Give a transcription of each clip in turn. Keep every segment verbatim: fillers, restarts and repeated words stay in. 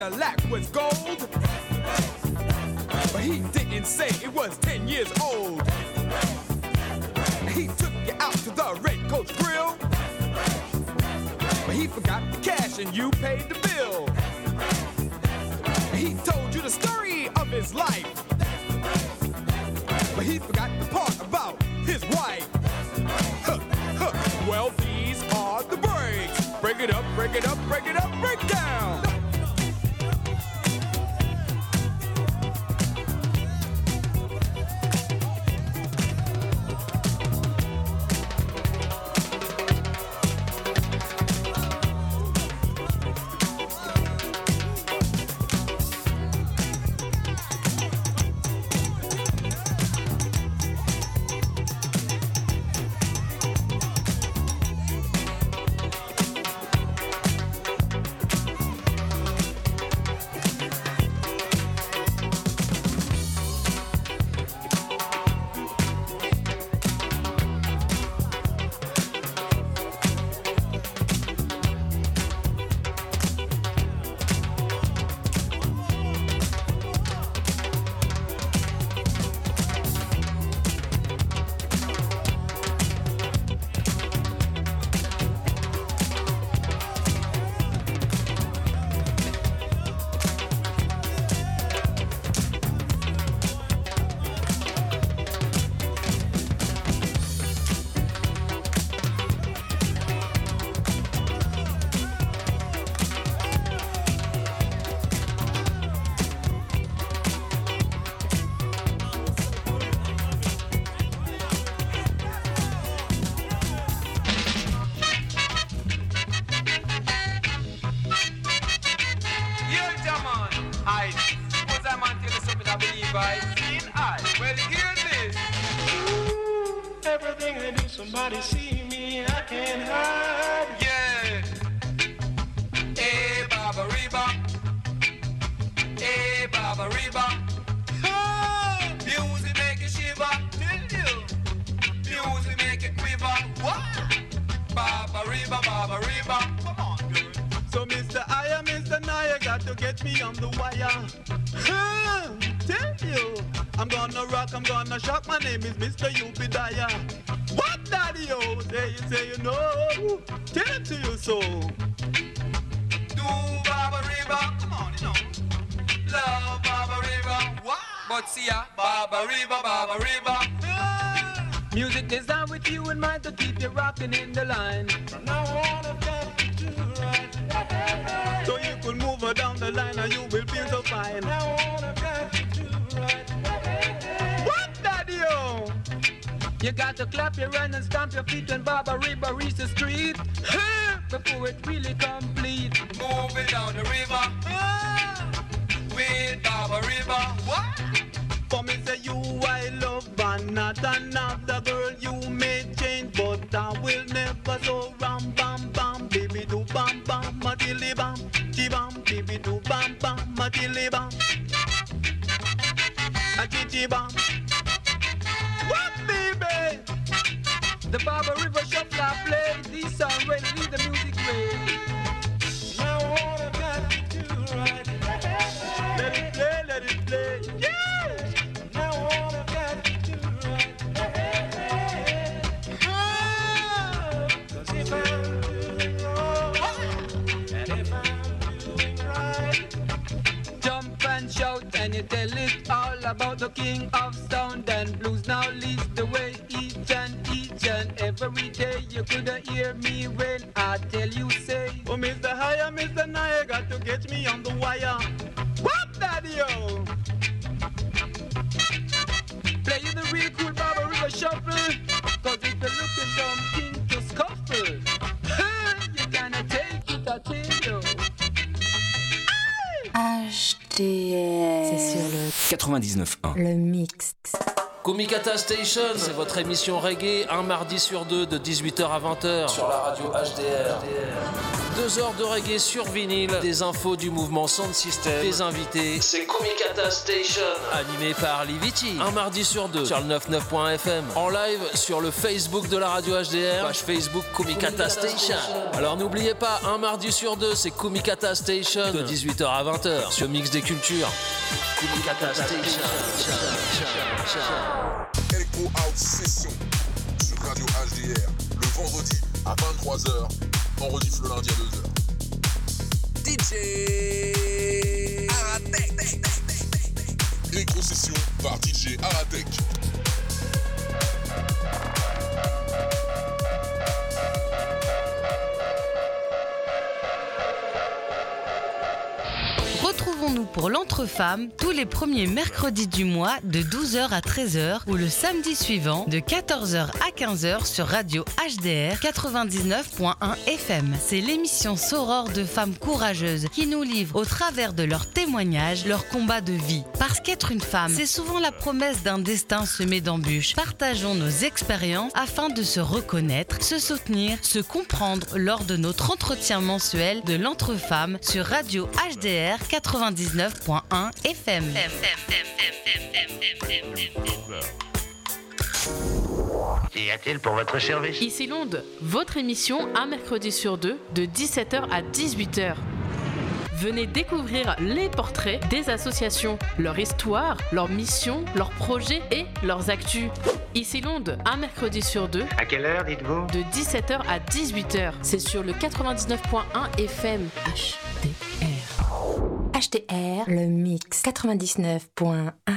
The lack was gold, but he didn't say it was ten years old. He took you out to the Red Coach Grill, but he forgot the cash and you paid the bill. He told you the story of his life, but he forgot the part about his wife. Huh, huh. Well, these are the breaks. Break it up, break it up, break it up, break down. Somebody see me, I can't hide. Yeah. Hey, Baba Reba. Hey, Baba Reba. Oh, music make you shiver. Tell you. Music make you quiver. What? Baba Reba, Baba Reba. Come on, girl. So, Mister I am Mister Naya, got to get me on the wire. Huh, tell you. I'm gonna rock, I'm gonna shock. My name is Mister Ubediah. What, daddy-o? Say you say you know. Tell it to you so. Do Baba Reba. Come on, you know. Love Baba Reba. What? But see ya. Baba Reba, Baba Reba. Ah. Music designed with you in mind to keep you rocking in the line. From now on, I've got to do right. So you could move her down the line and you will feel so fine. From now on, I've got to do right. What, daddy-o? You got to clap your hands and stamp your feet when Baba Reba reaches the street. Before it really complete. Moving down the river. Ah. With Baba Reba. What? For me say you I love and not another girl. You may change but I will never. So ram bam bam baby do bam bam matilly bam chi bam baby do bam bam matilly bam a chi chi bam. What, baby? The Baba River Shuffler play. These songs ready, leave the music ready. Now all I got to do right. Let it play, let it play. Yeah! Now all I got to do right. Oh, 'cause if I'm doing wrong, and if I'm doing right, jump and shout and you tell it all about the king of sound and blues. Now leads the way each and each and every day. You could hear me when I tell you say, oh Mister Higher, Mister Naya, got to get me on the wire. What, daddy-o? Play you the real cool Baba River Shuffle. 'Cause if you're looking something to scuffle, you gonna take it, I tell you. H D R. C'est sur le quatre-vingt-dix-neuf un. Le mix. Kumikata Station, c'est votre émission reggae, un mardi sur deux de dix-huit heures à vingt heures. Sur la radio H D R. Deux heures de reggae sur vinyle, des infos du mouvement Sound System, des invités. C'est Kumikata Station, animé par Liviti. Un mardi sur deux sur le quatre-vingt-dix-neuf point f m. En live sur le Facebook de la radio H D R, page Facebook Kumikata Station. Alors n'oubliez pas, un mardi sur deux, c'est Kumikata Station de dix-huit heures à vingt heures sur Mix des Cultures. Kumikata Station. Electro House Session sur Radio H D R le vendredi à vingt-trois heures, en rediff le lundi à deux heures. D J Aratek. Electro Session par D J Aratek. Retrouvons-nous pour l'Entre-Femmes tous les premiers mercredis du mois de douze heures à treize heures ou le samedi suivant de quatorze heures à quinze heures sur Radio H D R quatre-vingt-dix-neuf point un F M. C'est l'émission Soror de femmes courageuses qui nous livrent au travers de leurs témoignages leur combat de vie. Parce qu'être une femme, c'est souvent la promesse d'un destin semé d'embûches. Partageons nos expériences afin de se reconnaître, se soutenir, se comprendre lors de notre entretien mensuel de l'Entre-Femmes sur Radio H D R quatre-vingt-dix-neuf point un F M. Qu'y a-t-il pour votre service? Ici Londres, votre émission un mercredi sur deux de dix-sept heures à dix-huit heures. Venez découvrir les portraits des associations, leur histoire, leurs missions, leurs projets et leurs actus. Ici Londres, un mercredi sur deux. À quelle heure, dites-vous? De dix-sept heures à dix-huit heures. C'est sur le quatre-vingt-dix-neuf point un F M. H D R. H D R, le mix quatre-vingt-dix-neuf point un.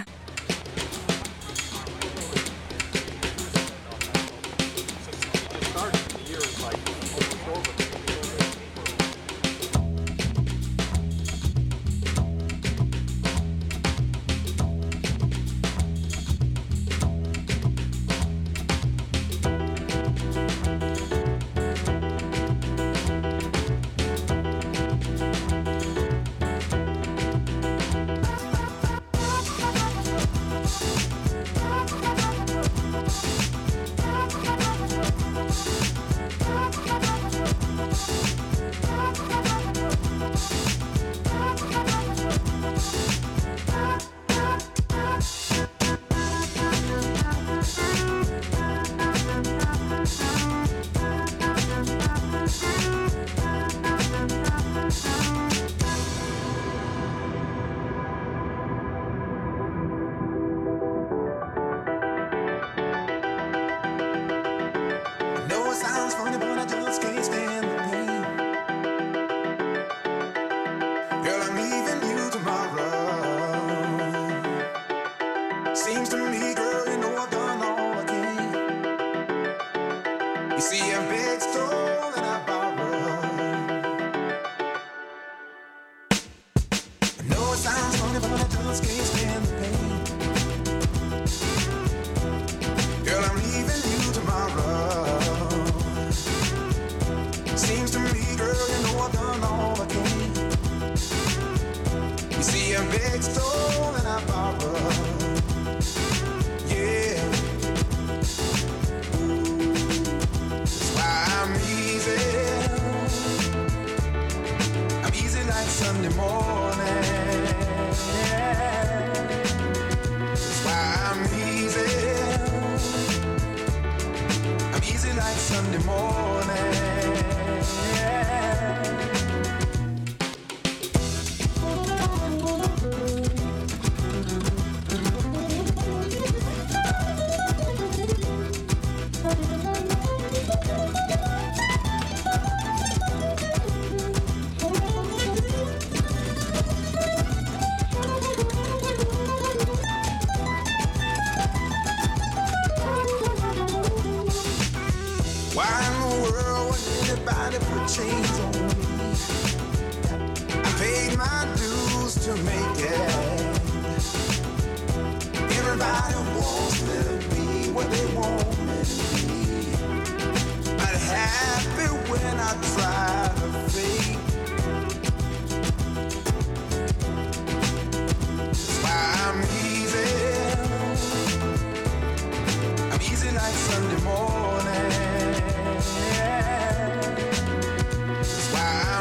Sunday morning. That's why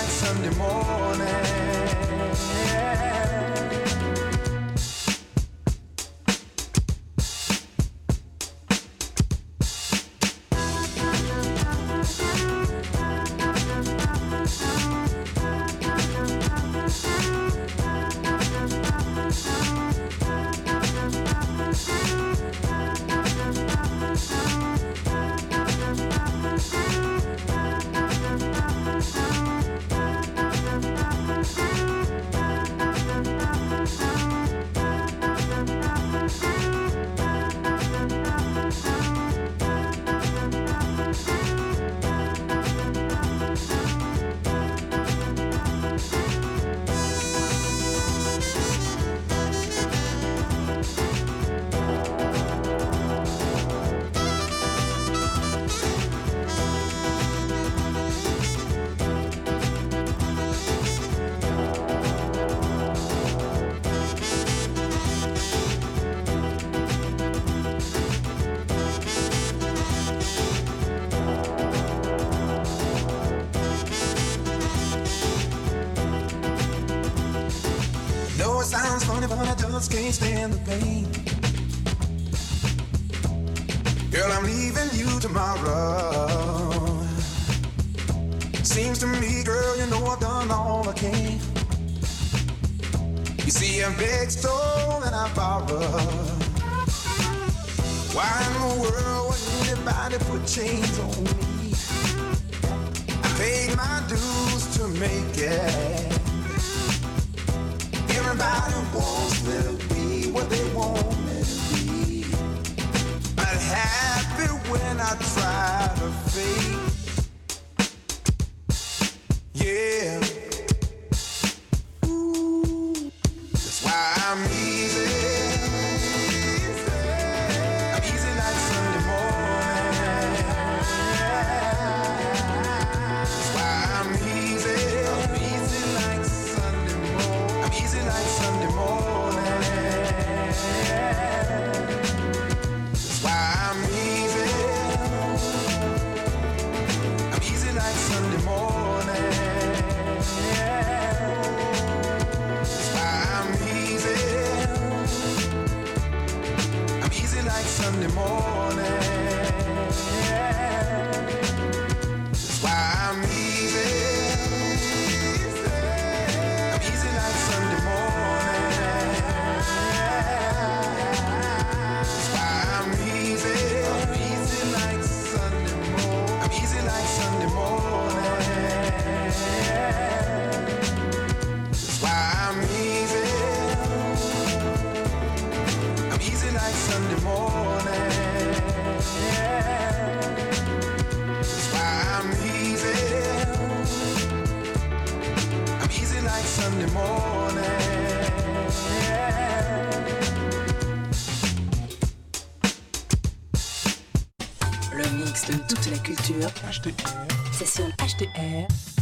like Sunday morning. Sounds funny, but I just can't stand the pain. Girl, I'm leaving you tomorrow. Seems to me, girl, you know I've done all I can. You see, I begged, stole, and I borrowed. Why in the world would anybody put chains on me? I paid my dues to make it. Everybody wants me to be what they want me to be. But happy when I try to fake. Yeah. Ooh. That's why I'm easy. I'm easy like Sunday morning. That's why I'm easy. I'm easy like Sunday morning. I'm easy like Sunday morning. That's why I'm easy. I'm easy like Sunday morning. That's why I'm easy. I'm easy like Sunday morning. That's why I'm easy. I'm easy like Sunday morning. That's why I'm easy. I'm easy like Sunday morning. I'm easy like Sunday morning. That's why I'm easy. I'm easy like Sunday morning. That's why I'm easy. I'm easy like Sunday morning. Le mix de toute la culture. H D R. C'est sur H D R.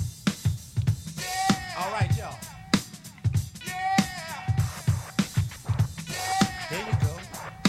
All right, y'all. There you go.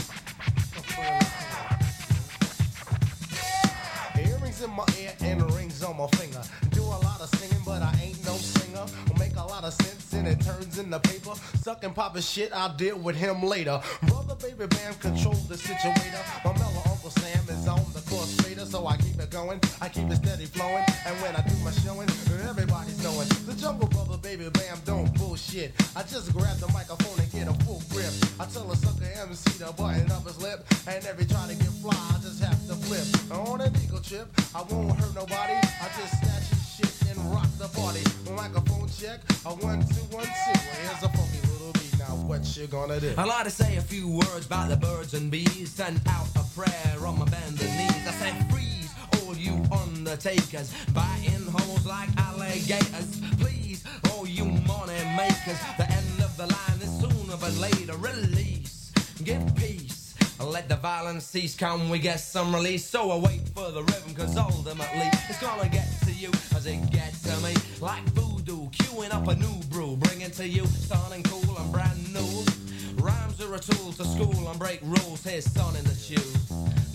Earrings in my ear and rings on my finger. Do a lot of singing, but I ain't no singer. Will make a lot of sense and it turns into paper. Sucking poppin' shit, I'll deal with him later. Brother Baby Bam control the situator. My mellow Uncle Sam is on the course fader, so I keep it going. I keep it steady flowing, and when I do my showing, everybody's knowing. The Jungle Brother Baby Bam don't bullshit. I just grab the microphone and get a full grip. I tell a sucker M C to button up his lip, and every try to get fly, I just have to flip. On an eagle trip, I won't hurt nobody. I just snatch his shit and rock the party. Microphone check, a one two one two. Here's a funky little beat. Now what you gonna do? I like to say a few words about the birds and bees. Send out a prayer on my bended knees. I said freeze, all you undertakers, biting holes like alligators. Please, all you money makers, the end of the line is sooner but later. Release, give peace. Let the violence cease, can we get some release? So I wait for the rhythm, cause ultimately it's gonna get to you as it gets to me. Like voodoo, queuing up a new brew, bring it to you, starting cool and brand new. Rhymes are a tool to school and break rules, here's son in the tube.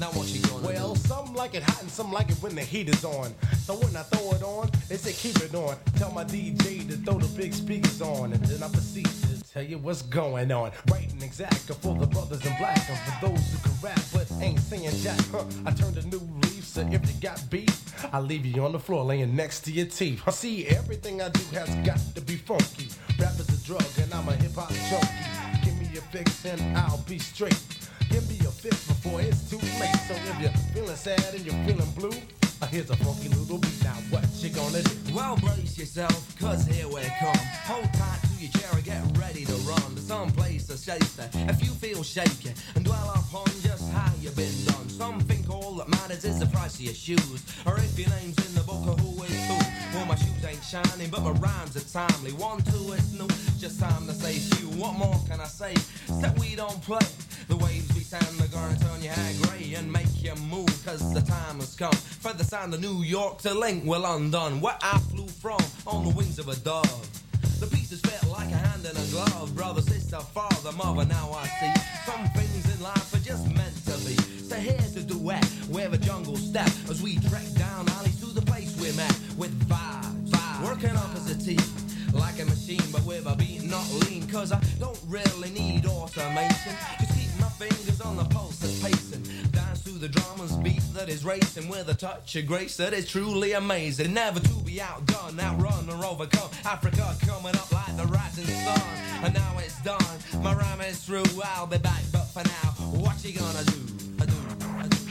Now what you gonna Well, do? some like it hot and some like it when the heat is on. So when I throw it on, they say keep it on. Tell my D J to throw the big speakers on, and then I proceed to tell you what's going on. Right and exact for the brothers in black, and for those who can rap but ain't saying jack. Huh, I turned a new leaf, so if you got beef, I leave you on the floor laying next to your teeth. I see everything I do has got to be funky. Rap is a drug and I'm a hip hop junkie. Give me a fix and I'll be straight. Give me a fix before it's too late. So if you're feeling sad and you're feeling blue, uh, here's a funky little beat. Now what you gonna do? Well, brace yourself, cause here we come. Hold tight to your chair and get ready to run to some place to safety. If you feel shaky and dwell upon just how you've been done. Some think all that matters is the price of your shoes, or if your name's in the book of who is who. Well, my shoes ain't shining, but my rhymes are timely. One, two, it's new, just time to say few. What more can I say? Except we don't play. The waves we sound are gonna turn your hair grey and make you move, cause the time has come for the sound of New York to link with London, where I flew from on the wings of a dove. The pieces fit like a hand in a glove. Brother, sister, father, mother, now I see some things in life are just meant to be. So here's a duet with a jungle step as we trek down alleys to the place we're met with vibes, vibes. Working up as a team like a machine, but with a beat not lean, cause I don't really need automation. Just keep my fingers on the pulse that's pacing. Dance to the drummer's beat that is racing with a touch of grace that is truly amazing. Never to be outdone, outrun or overcome. Africa coming up like the rising sun. And now it's done, my rhyme is through. I'll be back, but for now, what you gonna do? I do, I do.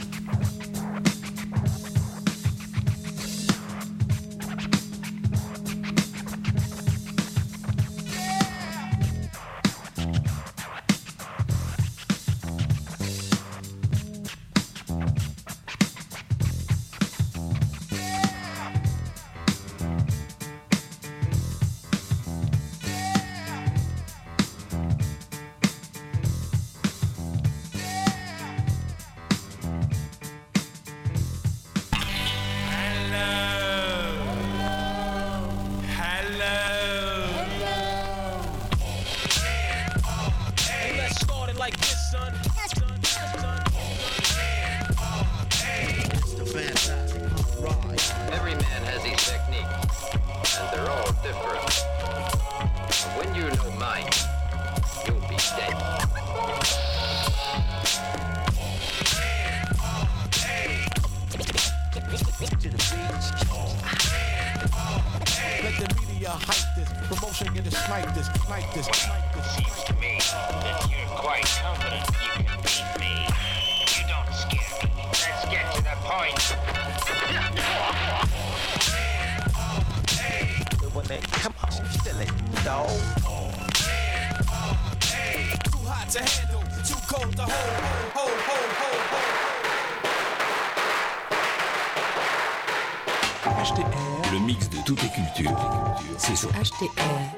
Le mix de toutes les cultures, c'est sur H T R.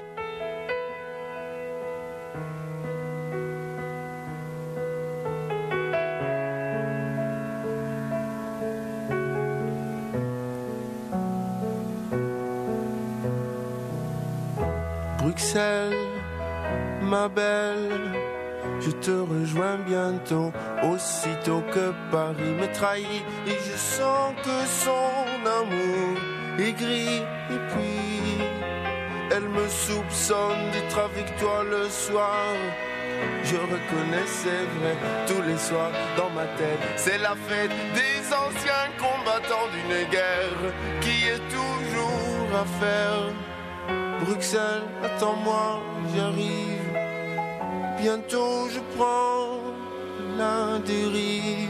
Bruxelles, ma belle, je te rejoins bientôt, aussitôt que Paris me trahit et je sens que son amour est gris. Et puis, elle me soupçonne d'être avec toi le soir. Je reconnais, c'est vrai, tous les soirs dans ma tête, c'est la fête des anciens combattants d'une guerre qui est toujours à faire. Bruxelles, attends-moi, j'arrive. Bientôt je prends la dérive.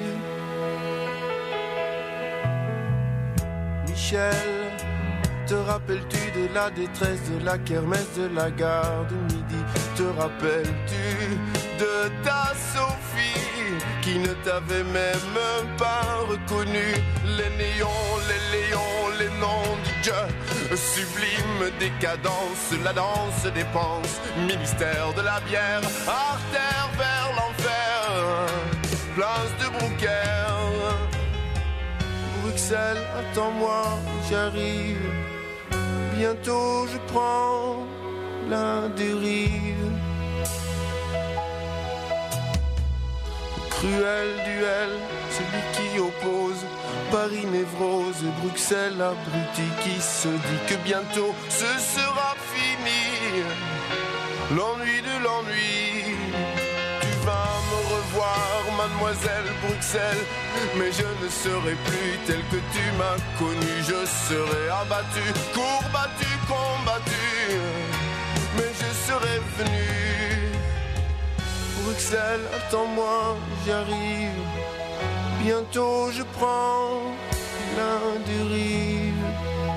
Michel, te rappelles-tu de la détresse de la kermesse de la gare de midi? Te rappelles-tu de ta Sophie qui ne t'avait même pas reconnu? Les néons, les léons, les noms du Dieu sublime décadence, la danse des penses, ministère de la bière, artère vers l'enfer, place de Brouckère. Bruxelles, attends-moi, j'arrive. Bientôt je prends la dérive. Cruel duel, celui qui oppose Paris névrose et Bruxelles abruti qui se dit que bientôt ce sera fini. L'ennui de l'ennui. Tu vas me revoir, mademoiselle Bruxelles, mais je ne serai plus tel que tu m'as connu. Je serai abattu, courbattu, combattu, mais je serai venu. Bruxelles, attends-moi, j'arrive. Bientôt je prends l'un des rives.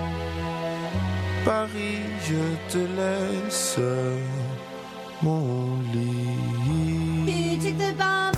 Paris, je te laisse mon lit. You took the bomb.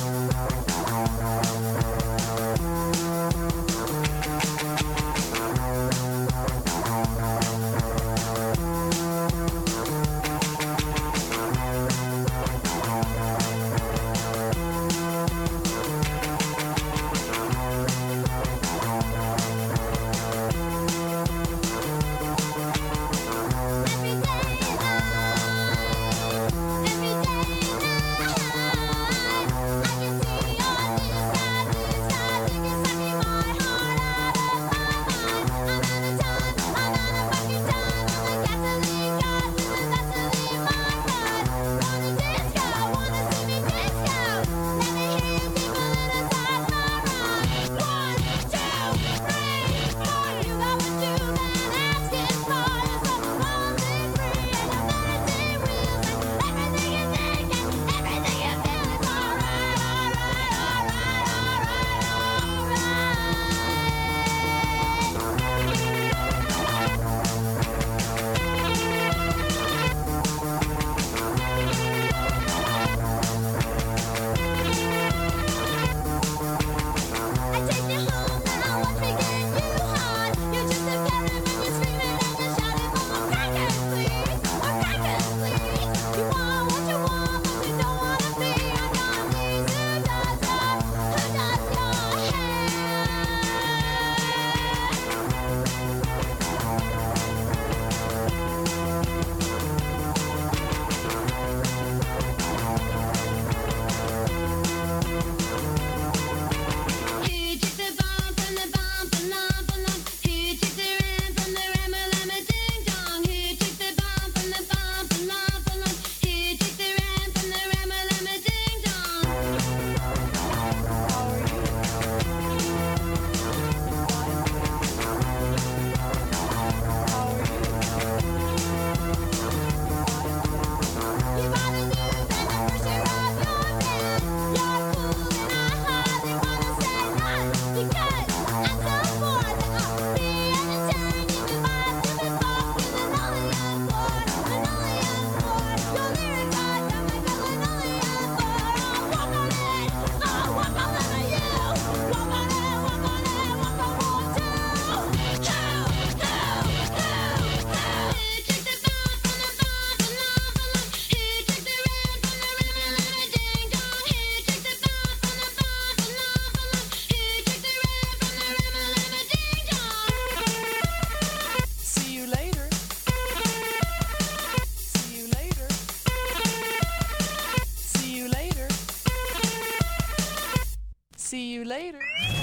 See you later.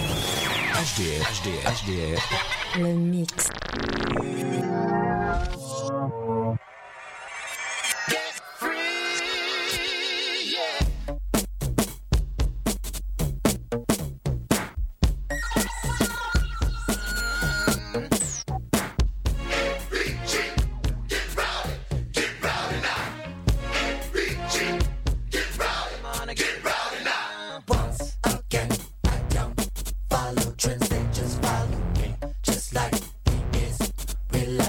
H D R, H D R, H D R. Le mix. Relax.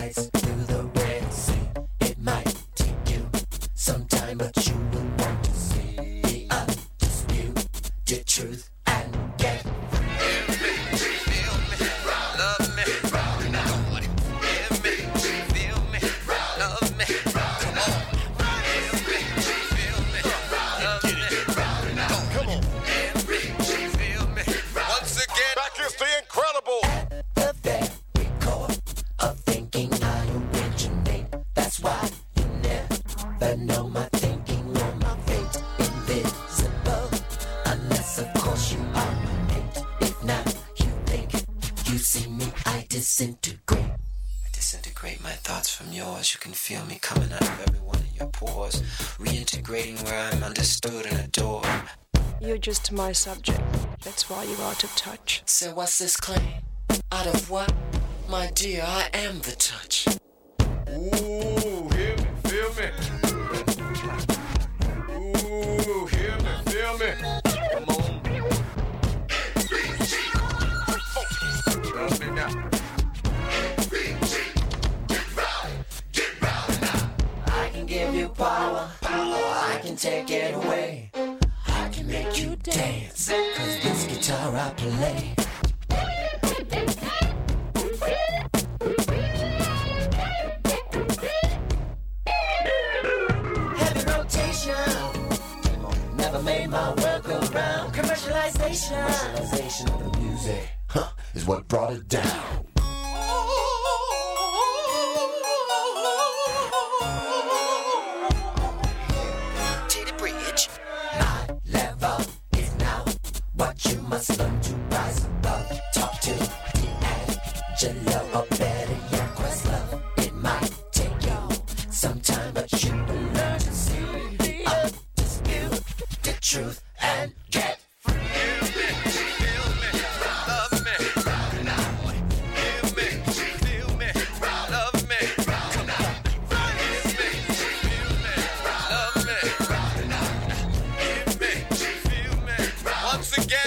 thoughts from yours. You can feel me coming out of every one of your pores, reintegrating where I'm understood and adored. You're just my subject. That's why you're out of touch. So what's this claim? Out of what? My dear, I am the touch. Ooh, hear me, feel me. Ooh, hear me, feel me. Come on. Love me now. I can give you power, power. I can take it away. I can make you dance, cause this guitar I play. Heavy rotation, never made my world go round. Commercialization, commercialization of the music, huh, is what brought it down. You must learn to rise above. Talk to D'Angelo, or better yet, Questlove. It might take you some time, but you will learn to see the undisputed the truth and get free. Feel me, love me, feel me, feel me, love me, come on. Feel me, feel me, love me, feel me, feel me. Once again.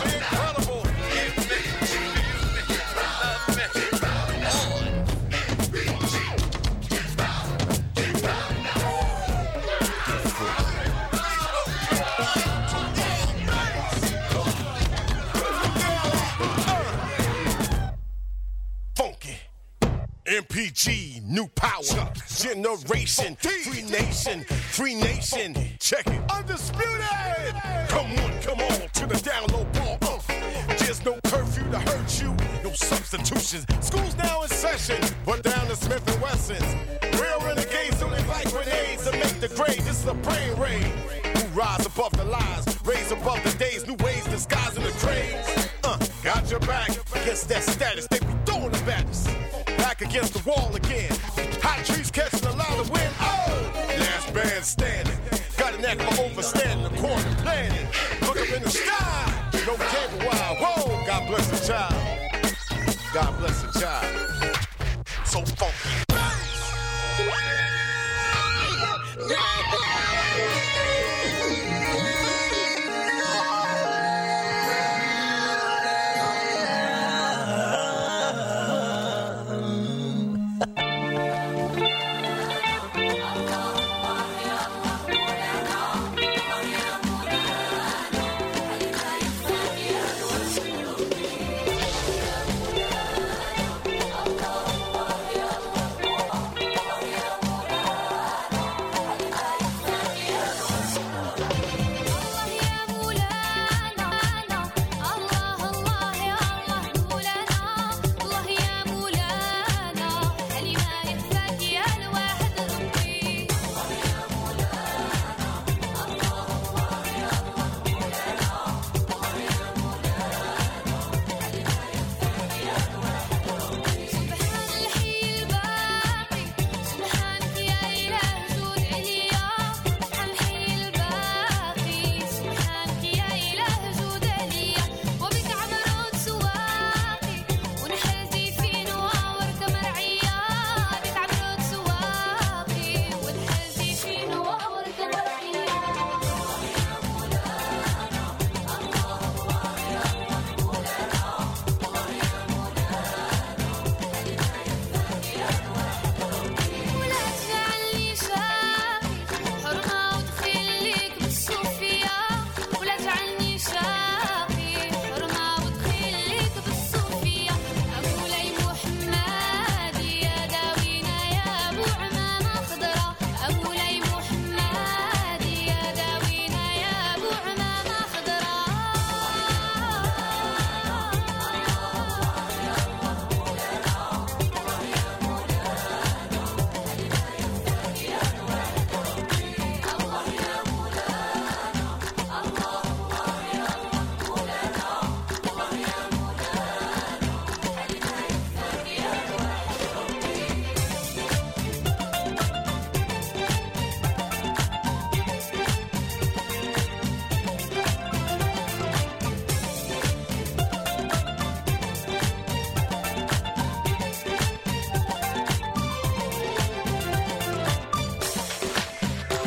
M P G, new power, generation, free nation, free nation, check it, undisputed. Come on, come on, to the down low ball. Uh. There's no curfew to hurt you, no substitutions. School's now in session, but down to Smith and Wesson's. Real renegades don't like grenades to make the grade. This is a brain raid. Who rise above the lies, raise above the days, new ways disguising the craze. Uh, got your back against that status, they be throwing the baddest. Back against the wall again. Hot trees catching a lot of wind. Oh, last man standing. Got a neck for overstanding the corner planning. Look up in the sky. No cable wire. Whoa, God bless the child. God bless the child. So funky.